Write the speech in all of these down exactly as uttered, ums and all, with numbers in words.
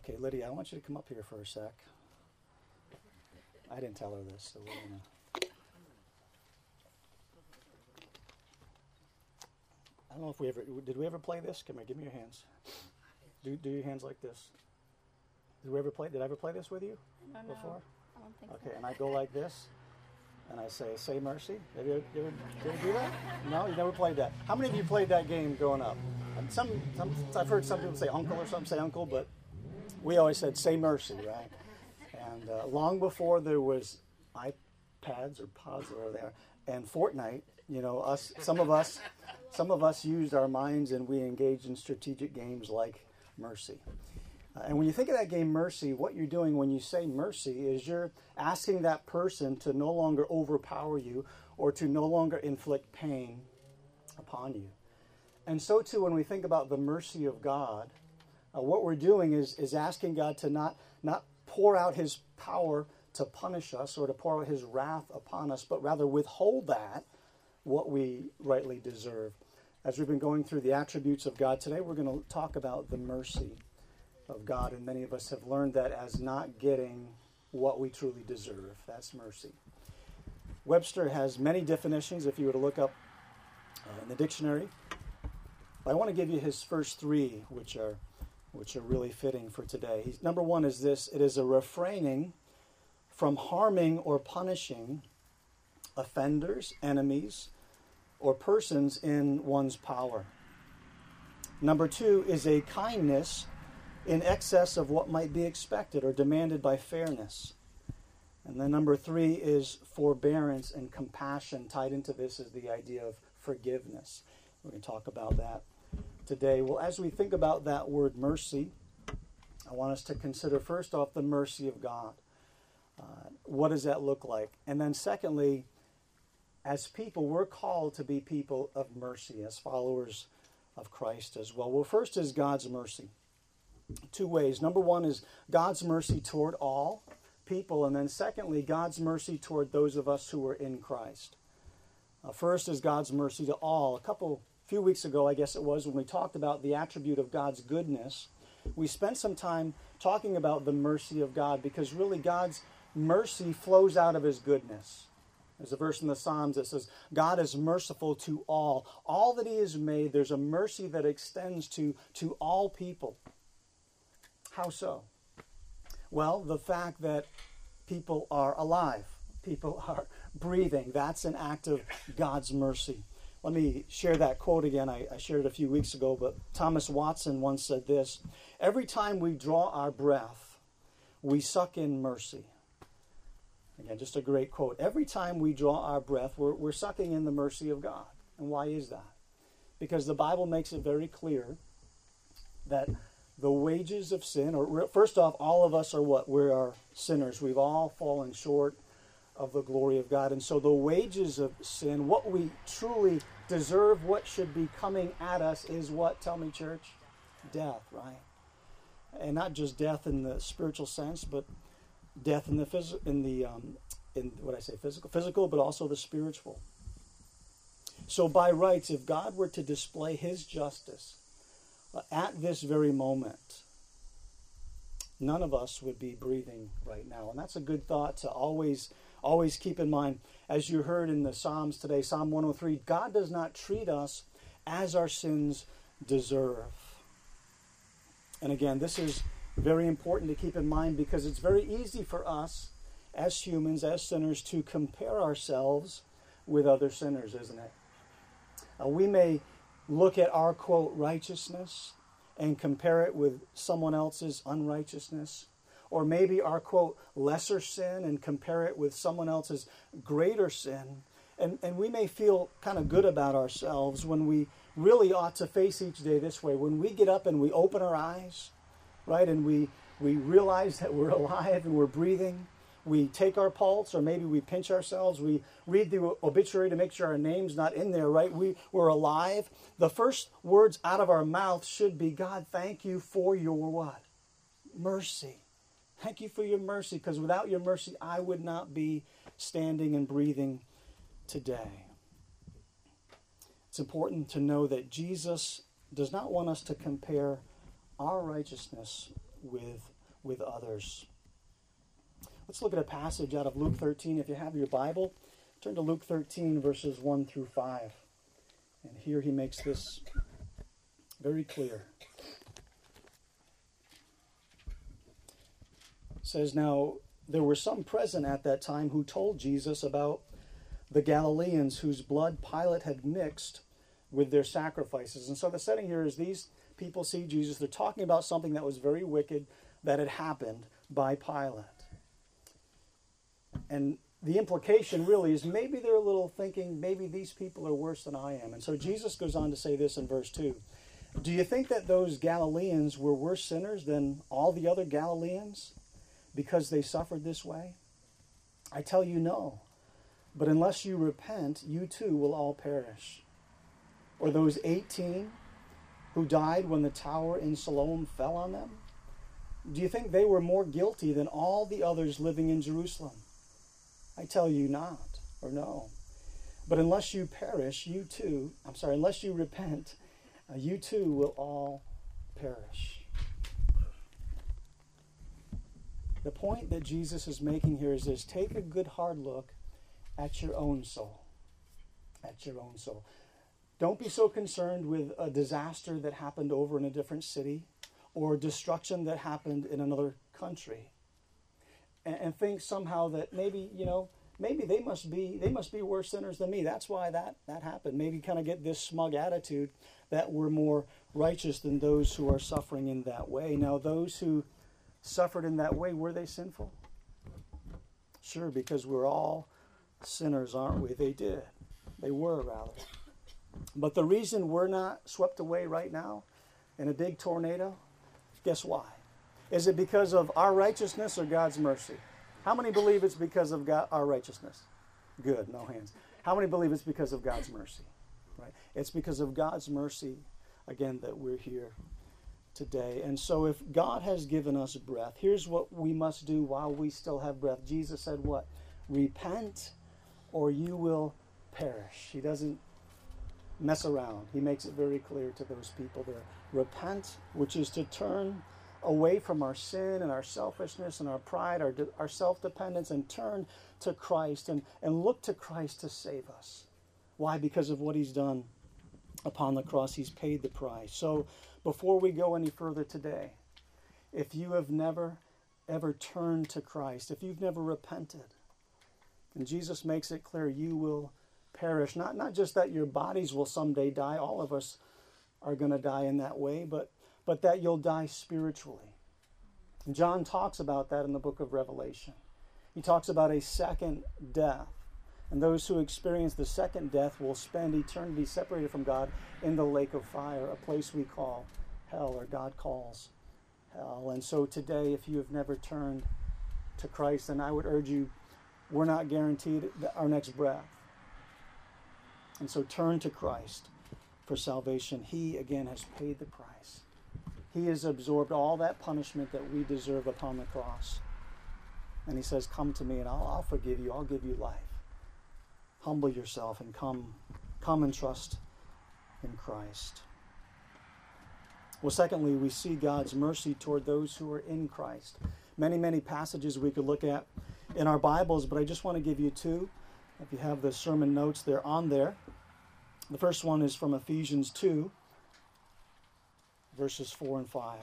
Okay, Lydia, I want you to come up here for a sec. I didn't tell her this, so we're gonna. I don't know if we ever did. We ever play this? Come here, give me your hands. Do do your hands like this. Did we ever play? Did I ever play this with you I don't know. before? I don't think Okay, so. and I go like this, and I say, "Say mercy." Have you, you, ever, you ever do that? No, you never played that. How many of you played that game growing up? And some, some, I've heard some people say uncle or something say uncle, but we always said, "Say mercy," right? And uh, long before there was iPads or pods or whatever they are, and Fortnite, you know, us, some of us, some of us used our minds and we engaged in strategic games like Mercy. Uh, and when you think of that game Mercy, what you're doing when you say mercy is you're asking that person to no longer overpower you or to no longer inflict pain upon you. And so too, when we think about the mercy of God, uh, what we're doing is is asking God to not not pour out his power to punish us or to pour out his wrath upon us, but rather withhold that, what we rightly deserve. As we've been going through the attributes of God today, we're going to talk about the mercy of God, and many of us have learned that as not getting what we truly deserve. That's mercy. Webster has many definitions if you were to look up uh, in the dictionary. But I want to give you his first three, which are which are really fitting for today. He's, number one is this: it is a refraining from harming or punishing offenders, enemies, or persons in one's power. Number two is a kindness in excess of what might be expected or demanded by fairness. And then number three is forbearance and compassion. Tied into this is the idea of forgiveness. We're going to talk about that today. Well, as we think about that word mercy, I want us to consider first off the mercy of God. Uh, what does that look like? And then secondly, as people, we're called to be people of mercy as followers of Christ as well. Well, first is God's mercy. Two ways. Number one is God's mercy toward all people, and then secondly, God's mercy toward those of us who are in Christ. Uh, first is God's mercy to all. A couple, few weeks ago, I guess it was, when we talked about the attribute of God's goodness, we spent some time talking about the mercy of God, because really God's mercy flows out of his goodness. There's a verse in the Psalms that says, God is merciful to all. All that he has made, there's a mercy that extends to, to all people. How so? Well, the fact that people are alive, people are breathing, that's an act of God's mercy. Let me share that quote again. I, I shared it a few weeks ago, but Thomas Watson once said this: every time we draw our breath, we suck in mercy. Again, just a great quote. Every time we draw our breath, we're, we're sucking in the mercy of God. And why is that? Because the Bible makes it very clear that the wages of sin, or first off, all of us are what? We are sinners. We've all fallen short of the glory of God. And so the wages of sin, what we truly deserve, what should be coming at us is what? Tell me, church? Death, right? And not just death in the spiritual sense, but death in the phys- in the um, in what I say physical, physical, but also the spiritual. So by rights, if God were to display his justice uh, at this very moment, none of us would be breathing right now. And that's a good thought to always always keep in mind. As you heard in the Psalms today, Psalm one oh three, God does not treat us as our sins deserve. And again, this is very important to keep in mind, because it's very easy for us as humans, as sinners, to compare ourselves with other sinners, isn't it? Uh, we may look at our, quote, righteousness and compare it with someone else's unrighteousness, or maybe our, quote, lesser sin and compare it with someone else's greater sin. And, and we may feel kind of good about ourselves when we really ought to face each day this way. When we get up and we open our eyes, right, and we, we realize that we're alive and we're breathing, we take our pulse, or maybe we pinch ourselves, we read the obituary to make sure our name's not in there, right? We, we're alive. The first words out of our mouth should be, God, thank you for your what? Mercy. Thank you for your mercy, because without your mercy, I would not be standing and breathing today. It's important to know that Jesus does not want us to compare our righteousness with with others. Let's look at a passage out of Luke thirteen. If you have your Bible, turn to Luke thirteen, verses one through five. And here he makes this very clear. It says, "Now there were some present at that time who told Jesus about the Galileans whose blood Pilate had mixed with their sacrifices." And so the setting here is these people see Jesus. They're talking about something that was very wicked that had happened by Pilate. And the implication really is maybe they're a little thinking, maybe these people are worse than I am. And so Jesus goes on to say this in verse two. "Do you think that those Galileans were worse sinners than all the other Galileans because they suffered this way? I tell you no. But unless you repent, you too will all perish. Or those eighteen who died when the tower in Siloam fell on them? Do you think they were more guilty than all the others living in Jerusalem? I tell you not, or no. But unless you perish, you too, I'm sorry, unless you repent, uh, you too will all perish." The point that Jesus is making here is this: take a good hard look at your own soul. At your own soul. Don't be so concerned with a disaster that happened over in a different city or destruction that happened in another country. And, and think somehow that maybe, you know, maybe they must be they must be worse sinners than me. That's why that, that happened. Maybe kind of get this smug attitude that we're more righteous than those who are suffering in that way. Now, those who suffered in that way, were they sinful? Sure, because we're all sinners, aren't we? They did. They were, rather. But the reason we're not swept away right now in a big tornado, guess why? Is it because of our righteousness or God's mercy? How many believe it's because of God, our righteousness? Good, no hands. How many believe it's because of God's mercy? Right? It's because of God's mercy, again, that we're here today. And so if God has given us breath, here's what we must do while we still have breath. Jesus said what? Repent or you will perish. He doesn't mess around. He makes it very clear to those people there. Repent, which is to turn away from our sin and our selfishness and our pride, our, our self-dependence, and turn to Christ and, and look to Christ to save us. Why? Because of what he's done upon the cross. He's paid the price. So before we go any further today, if you have never, ever turned to Christ, if you've never repented, and Jesus makes it clear, you will perish. Not, not just that your bodies will someday die. All of us are going to die in that way, but but that you'll die spiritually. And John talks about that in the book of Revelation. He talks about a second death. And those who experience the second death will spend eternity separated from God in the lake of fire, a place we call hell, or God calls hell. And so today, if you have never turned to Christ, then I would urge you, we're not guaranteed our next breath. And so turn to Christ for salvation. He, again, has paid the price. He has absorbed all that punishment that we deserve upon the cross. And he says, come to me and I'll, I'll forgive you. I'll give you life. Humble yourself and come, come and trust in Christ. Well, secondly, we see God's mercy toward those who are in Christ. Many, many passages we could look at in our Bibles, but I just want to give you two. If you have the sermon notes, they're on there. The first one is from Ephesians two, verses four and five.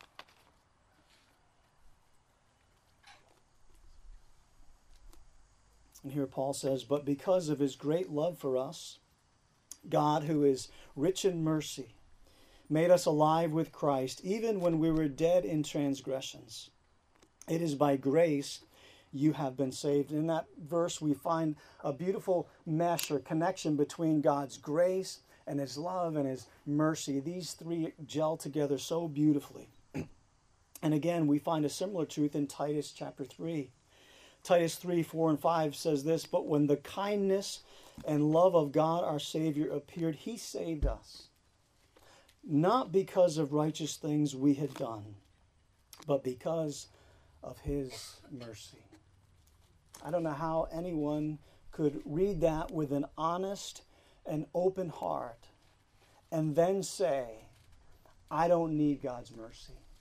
And here Paul says, but because of his great love for us, God, who is rich in mercy, made us alive with Christ, even when we were dead in transgressions. It is by grace you have been saved. In that verse, we find a beautiful mesh or connection between God's grace and his love and his mercy. These three gel together so beautifully. And again, we find a similar truth in Titus chapter three. Titus three, four, and five says this, but when the kindness and love of God our Savior appeared, he saved us, not because of righteous things we had done, but because of his mercy. I don't know how anyone could read that with an honest and open heart and then say, I don't need God's mercy.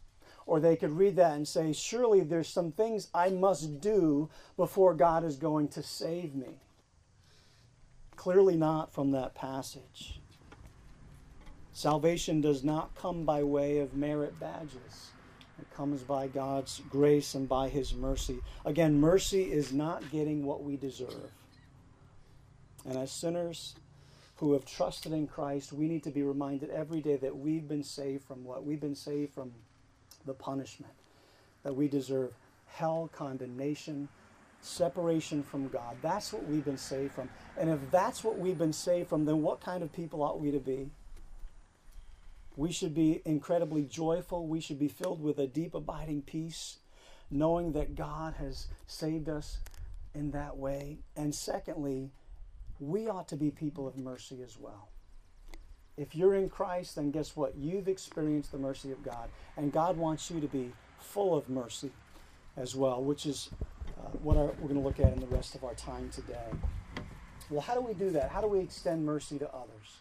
Or they could read that and say, surely there's some things I must do before God is going to save me. Clearly not from that passage. Salvation does not come by way of merit badges. It comes by God's grace and by His mercy. Again, mercy is not getting what we deserve. And as sinners who have trusted in Christ, we need to be reminded every day that we've been saved from what? We've been saved from the punishment that we deserve. Hell, condemnation, separation from God. That's what we've been saved from. And if that's what we've been saved from, then what kind of people ought we to be? We should be incredibly joyful. We should be filled with a deep abiding peace, knowing that God has saved us in that way. And secondly, we ought to be people of mercy as well. If you're in Christ, then guess what? You've experienced the mercy of God. And God wants you to be full of mercy as well, which is uh, what our, we're going to look at in the rest of our time today. Well, how do we do that? How do we extend mercy to others?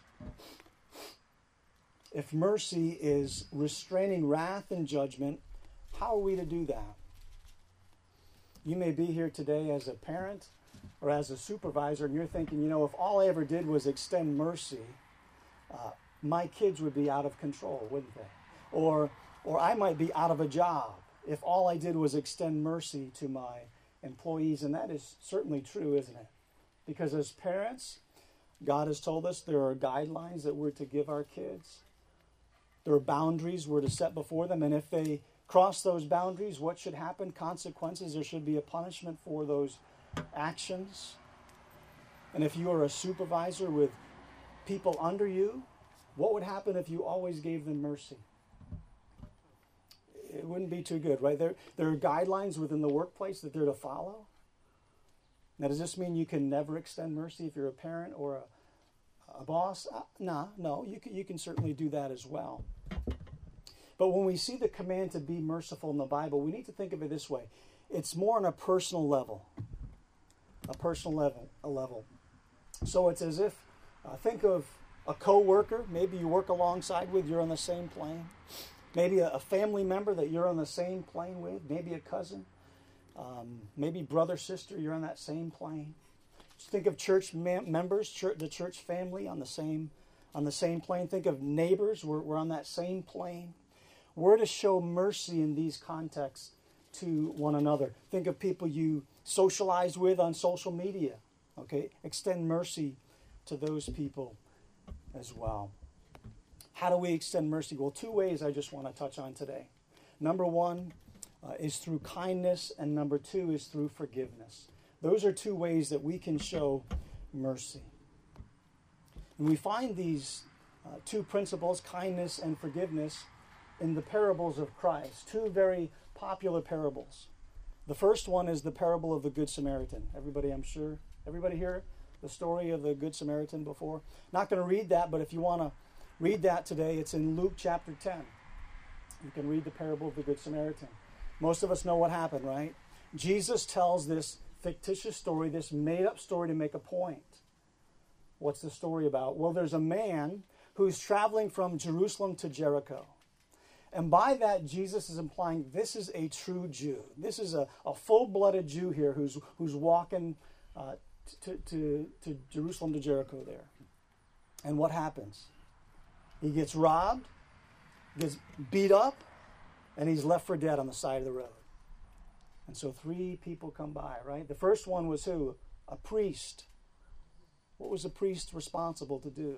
If mercy is restraining wrath and judgment, how are we to do that? You may be here today as a parent or as a supervisor, and you're thinking, you know, if all I ever did was extend mercy, uh, my kids would be out of control, wouldn't they? Or, or I might be out of a job if all I did was extend mercy to my employees. And that is certainly true, isn't it? Because as parents, God has told us there are guidelines that we're to give our kids. There are boundaries we're to set before them. And if they cross those boundaries, what should happen? Consequences. There should be a punishment for those actions. And if you are a supervisor with people under you, what would happen if you always gave them mercy? It wouldn't be too good, right? There, there are guidelines within the workplace that they're to follow. Now, does this mean you can never extend mercy if you're a parent or a, a boss? Uh, nah, no, you can, you can certainly do that as well. But when we see the command to be merciful in the Bible, we need to think of it this way. It's more on a personal level. A personal level. A level. So it's as if, uh, think of a co-worker, maybe you work alongside with, you're on the same plane. Maybe a, a family member that you're on the same plane with, maybe a cousin. Um, maybe brother, sister, you're on that same plane. Just think of church mem- members, church, the church family on the same on the same plane. Think of neighbors, we're, we're on that same plane. We're to show mercy in these contexts to one another. Think of people you socialize with on social media. Okay, extend mercy to those people as well. How do we extend mercy? Well, two ways I just want to touch on today. Number one, Uh, is through kindness, and number two is through forgiveness. Those are two ways that we can show mercy. And we find these uh, two principles, kindness and forgiveness, in the parables of Christ, two very popular parables. The first one is the parable of the Good Samaritan. Everybody, I'm sure, everybody hear the story of the Good Samaritan before? Not going to read that, but if you want to read that today, it's in Luke chapter ten. You can read the parable of the Good Samaritan. Most of us know what happened, right? Jesus tells this fictitious story, this made-up story to make a point. What's the story about? Well, there's a man who's traveling from Jerusalem to Jericho. And by that, Jesus is implying this is a true Jew. This is a, a full-blooded Jew here who's, who's walking uh, to, to, to Jerusalem to Jericho there. And what happens? He gets robbed, gets beat up, and he's left for dead on the side of the road. And so three people come by, right? The first one was who? A priest. What was a priest responsible to do?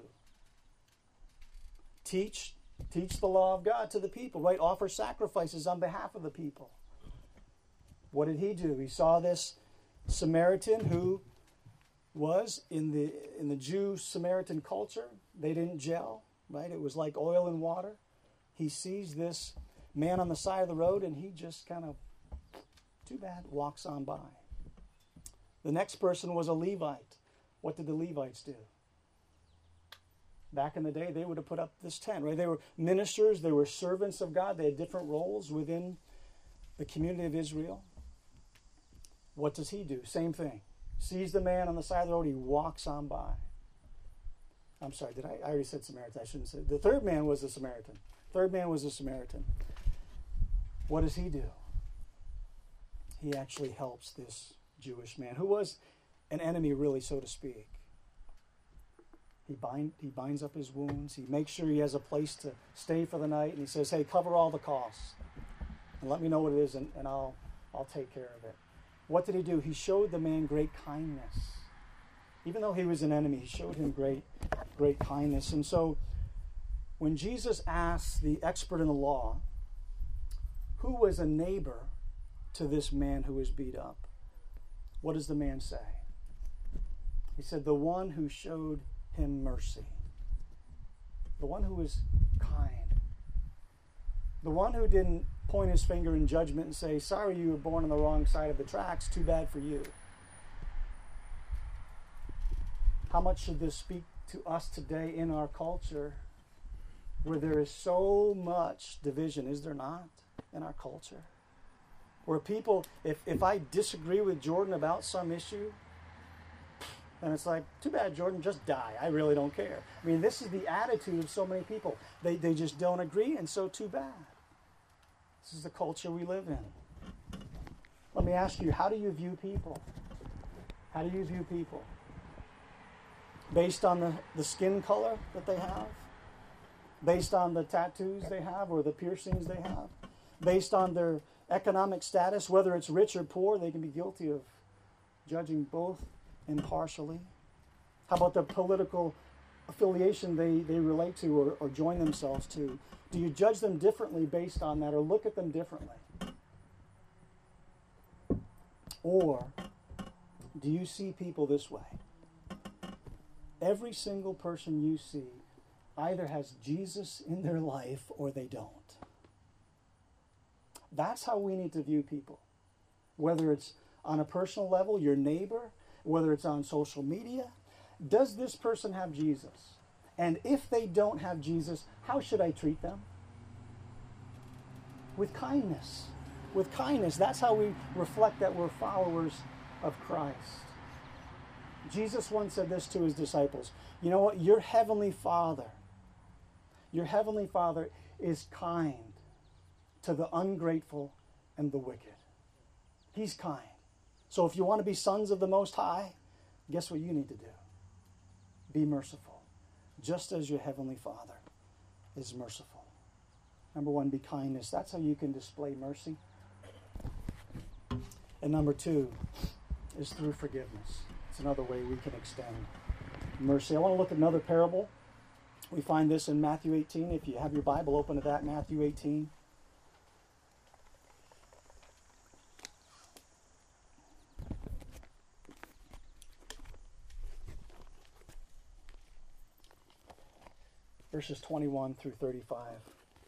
Teach, teach the law of God to the people, right? Offer sacrifices on behalf of the people. What did he do? He saw this Samaritan who was in the in the Jew-Samaritan culture. They didn't gel, right? It was like oil and water. He sees this man on the side of the road, and he just kind of, too bad, walks on by. The next person was a Levite. What did the Levites do? Back in the day, they would have put up this tent, right? They were ministers, they were servants of God. They had different roles within the community of Israel. What does he do? Same thing. Sees the man on the side of the road, he walks on by. I'm sorry, did I, I already said Samaritan. I shouldn't say. The third man was a Samaritan. Third man was a Samaritan. what does he do? He actually helps this Jewish man, who was an enemy, really, so to speak. He, bind, he binds up his wounds. He makes sure he has a place to stay for the night. And he says, hey, cover all the costs. And let me know what it is, and, and I'll, I'll take care of it. What did he do? He showed the man great kindness. Even though he was an enemy, he showed him great, great kindness. And so when Jesus asks the expert in the law, who was a neighbor to this man who was beat up, what does the man say? He said, the one who showed him mercy. The one who was kind. The one who didn't point his finger in judgment and say, sorry you were born on the wrong side of the tracks, too bad for you. How much should this speak to us today in our culture where there is so much division, is there not, in our culture? Where people, if, if I disagree with Jordan about some issue, and it's like, too bad, Jordan, just die. I really don't care. I mean, this is the attitude of so many people. They, they just don't agree, and so too bad. This is the culture we live in. Let me ask you, how do you view people? How do you view people? Based on the, the skin color that they have? Based on the tattoos they have or the piercings they have? Based on their economic status, whether it's rich or poor, they can be guilty of judging both impartially. How about the political affiliation they, they relate to or, or join themselves to? Do you judge them differently based on that or look at them differently? Or do you see people this way? Every single person you see either has Jesus in their life or they don't. That's how we need to view people. Whether it's on a personal level, your neighbor, whether it's on social media. Does this person have Jesus? And if they don't have Jesus, how should I treat them? With kindness. With kindness. That's how we reflect that we're followers of Christ. Jesus once said this to his disciples. You know what? Your heavenly Father, your heavenly Father is kind to the ungrateful and the wicked. He's kind. So if you want to be sons of the Most High, guess what you need to do? Be merciful, just as your heavenly Father is merciful. Number one, be kindness. That's how you can display mercy. And number two is through forgiveness. It's another way we can extend mercy. I want to look at another parable. We find this in Matthew eighteen. If you have your Bible, open to that, Matthew eighteen. Verses twenty-one through thirty-five. It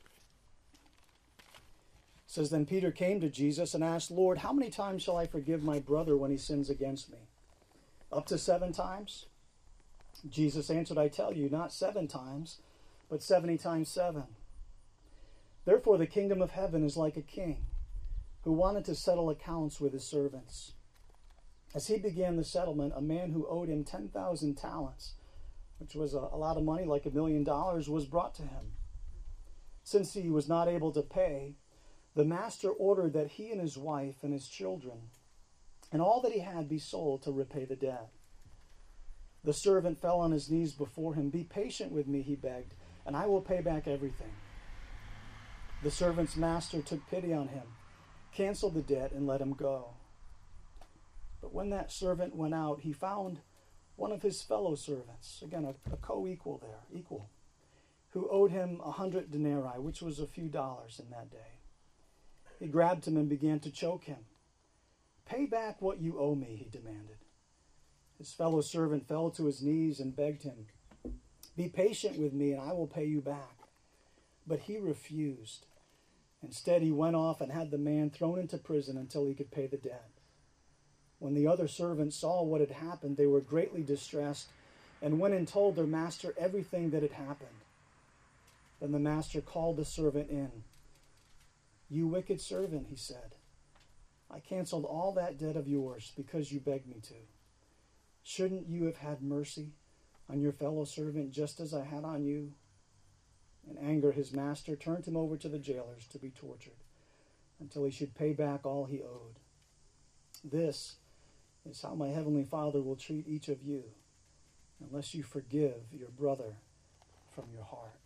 says, Then Peter came to Jesus and asked, Lord, how many times shall I forgive my brother when he sins against me? Up to seven times? Jesus answered, I tell you, not seven times, but seventy times seven. Therefore the kingdom of heaven is like a king who wanted to settle accounts with his servants. As he began the settlement, a man who owed him ten thousand talents, which was a, a lot of money, like a million dollars, was brought to him. Since he was not able to pay, the master ordered that he and his wife and his children and all that he had be sold to repay the debt. The servant fell on his knees before him. Be patient with me, he begged, and I will pay back everything. The servant's master took pity on him, canceled the debt, and let him go. But when that servant went out, he found one of his fellow servants, again, a, a co-equal there, equal, who owed him a hundred denarii, which was a few dollars in that day. He grabbed him and began to choke him. Pay back what you owe me, he demanded. His fellow servant fell to his knees and begged him, Be patient with me and I will pay you back. But he refused. Instead, he went off and had the man thrown into prison until he could pay the debt. When the other servants saw what had happened, they were greatly distressed and went and told their master everything that had happened. Then the master called the servant in. You wicked servant, he said, I canceled all that debt of yours because you begged me to. Shouldn't you have had mercy on your fellow servant just as I had on you? In anger, his master turned him over to the jailers to be tortured until he should pay back all he owed. This is how my heavenly Father will treat each of you unless you forgive your brother from your heart.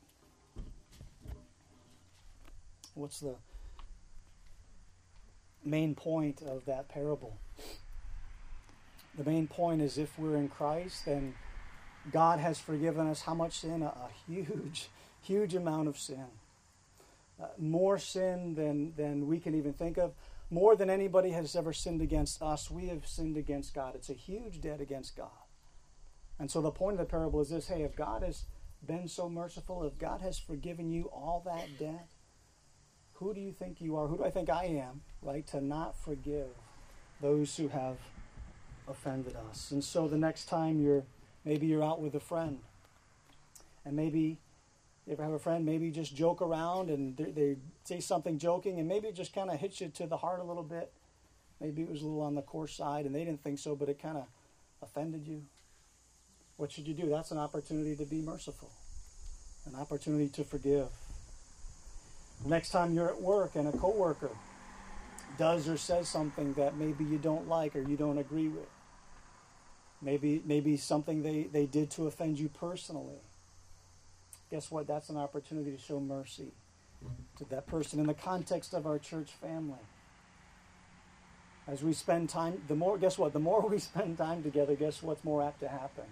What's the main point of that parable? The main point is if we're in Christ, then God has forgiven us how much sin? A, a huge, huge amount of sin. Uh, more sin than, than we can even think of. More than anybody has ever sinned against us, we have sinned against God. It's a huge debt against God. And so the point of the parable is this: hey, if God has been so merciful, if God has forgiven you all that debt, who do you think you are? Who do I think I am, right, to not forgive those who have offended us? And so the next time you're, maybe you're out with a friend, and maybe you ever have a friend, maybe just joke around and they, they say something joking, and maybe it just kind of hits you to the heart a little bit. Maybe it was a little on the coarse side, and they didn't think so, but it kind of offended you. What should you do? That's an opportunity to be merciful, an opportunity to forgive. Next time you're at work and a coworker does or says something that maybe you don't like or you don't agree with, maybe maybe something they, they did to offend you personally, guess what? That's an opportunity to show mercy to that person in the context of our church family. As we spend time, the more, guess what? The more we spend time together, guess what's more apt to happen?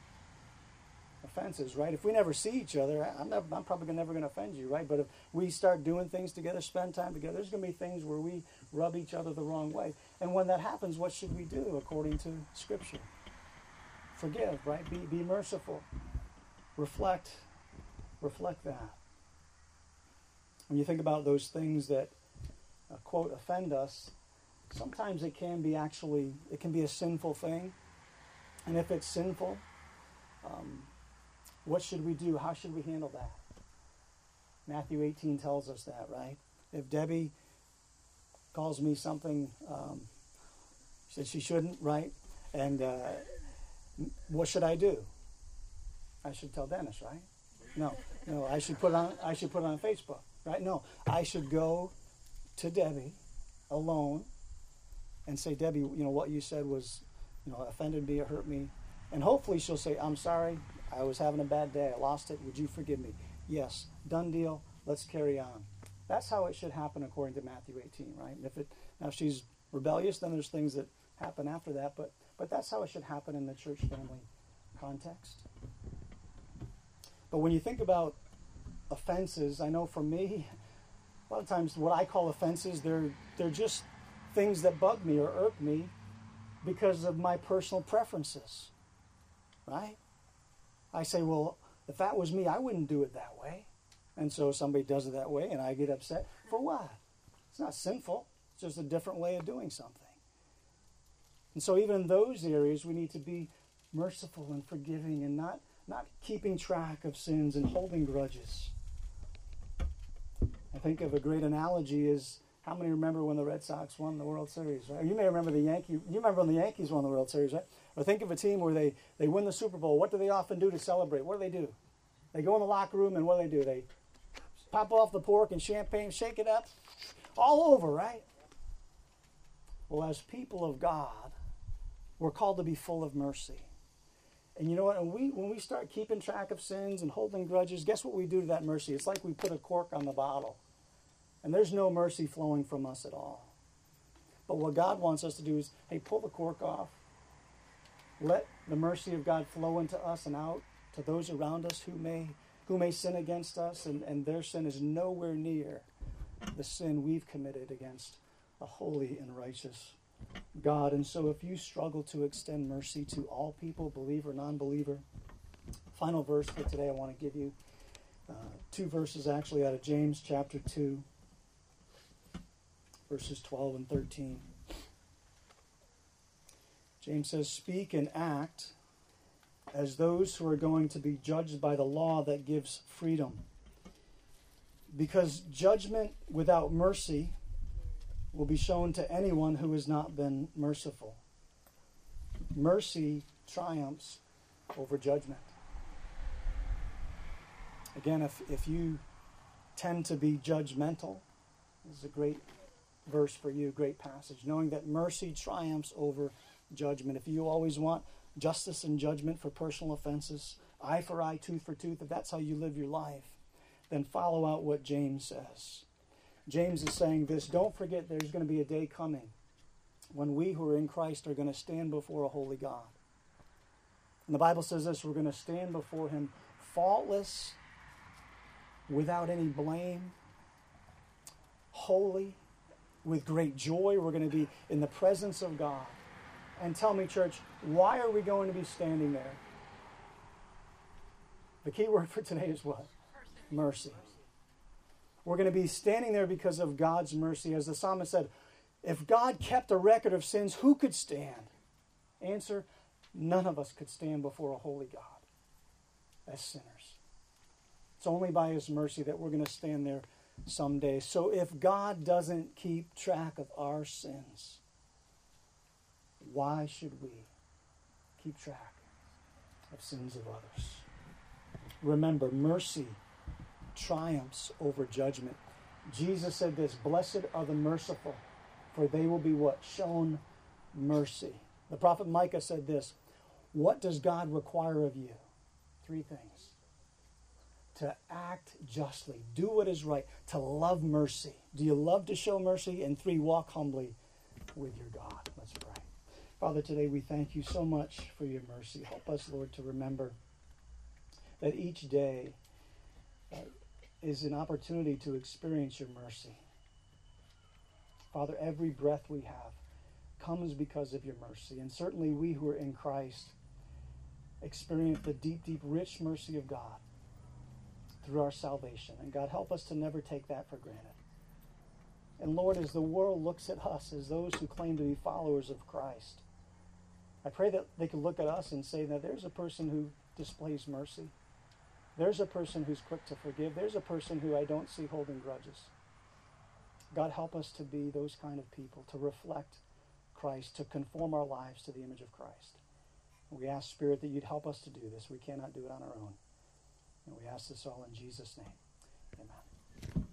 Offenses, right? If we never see each other, I'm, never, I'm probably never going to offend you, right? But if we start doing things together, spend time together, there's going to be things where we rub each other the wrong way. And when that happens, what should we do according to Scripture? Forgive, right? Be, be merciful. Reflect. Reflect that. When you think about those things that, uh, quote, offend us, sometimes it can be actually, it can be a sinful thing. And if it's sinful, um, what should we do? How should we handle that? Matthew eighteen tells us that, right? If Debbie calls me something um, that she shouldn't, right? And uh, what should I do? I should tell Dennis, right? No, no, I should put on I should put it on Facebook, right? No, I should go to Debbie alone and say, Debbie, you know, what you said was, you know, offended me, it hurt me. And hopefully she'll say, I'm sorry, I was having a bad day, I lost it, would you forgive me? Yes, done deal, let's carry on. That's how it should happen according to Matthew eighteen, right? And if it now if she's rebellious, then there's things that happen after that, but but that's how it should happen in the church family context. But when you think about offenses, I know for me, a lot of times what I call offenses, they're they're just things that bug me or irk me because of my personal preferences, right? I say, well, if that was me, I wouldn't do it that way. And so somebody does it that way, and I get upset. For what? It's not sinful. It's just a different way of doing something. And so even in those areas, we need to be merciful and forgiving and not Not keeping track of sins and holding grudges. I think of a great analogy is, how many remember when the Red Sox won the World Series, right? You may remember the Yankee. You remember when the Yankees won the World Series, right? Or think of a team where they, they win the Super Bowl. What do they often do to celebrate? What do they do? They go in the locker room and what do they do? They pop off the pork and champagne, shake it up, all over, right? Well, as people of God, we're called to be full of mercy. And you know what? When we, when we start keeping track of sins and holding grudges, guess what we do to that mercy? It's like we put a cork on the bottle. And there's no mercy flowing from us at all. But what God wants us to do is, hey, pull the cork off. Let the mercy of God flow into us and out to those around us who may who may sin against us, and, and their sin is nowhere near the sin we've committed against a holy and righteous God. And so if you struggle to extend mercy to all people, believer, non-believer, final verse for today I want to give you. Uh, two verses actually out of James chapter two, verses twelve and thirteen. James says, speak and act as those who are going to be judged by the law that gives freedom. Because judgment without mercy will be shown to anyone who has not been merciful. Mercy triumphs over judgment. Again, if, if you tend to be judgmental, this is a great verse for you, great passage, knowing that mercy triumphs over judgment. If you always want justice and judgment for personal offenses, eye for eye, tooth for tooth, if that's how you live your life, then follow out what James says. James is saying this: don't forget there's going to be a day coming when we who are in Christ are going to stand before a holy God. And the Bible says this: we're going to stand before him faultless, without any blame, holy, with great joy. We're going to be in the presence of God. And tell me, church, why are we going to be standing there? The key word for today is what? Mercy. We're going to be standing there because of God's mercy. As the psalmist said, if God kept a record of sins, who could stand? Answer, none of us could stand before a holy God as sinners. It's only by his mercy that we're going to stand there someday. So if God doesn't keep track of our sins, why should we keep track of sins of others? Remember, mercy triumphs over judgment. Jesus said this: blessed are the merciful, for they will be what? Shown mercy. The prophet Micah said this: what does God require of you? Three things. To act justly, do what is right, to love mercy. Do you love to show mercy? And three, walk humbly with your God. Let's pray. Father, today we thank you so much for your mercy. Help us, Lord, to remember that each day uh, is an opportunity to experience your mercy. Father, every breath we have comes because of your mercy. And certainly we who are in Christ experience the deep, deep, rich mercy of God through our salvation. And God, help us to never take that for granted. And Lord, as the world looks at us as those who claim to be followers of Christ, I pray that they can look at us and say that there's a person who displays mercy. There's a person who's quick to forgive. There's a person who I don't see holding grudges. God, help us to be those kind of people, to reflect Christ, to conform our lives to the image of Christ. And we ask, Spirit, that you'd help us to do this. We cannot do it on our own. And we ask this all in Jesus' name. Amen.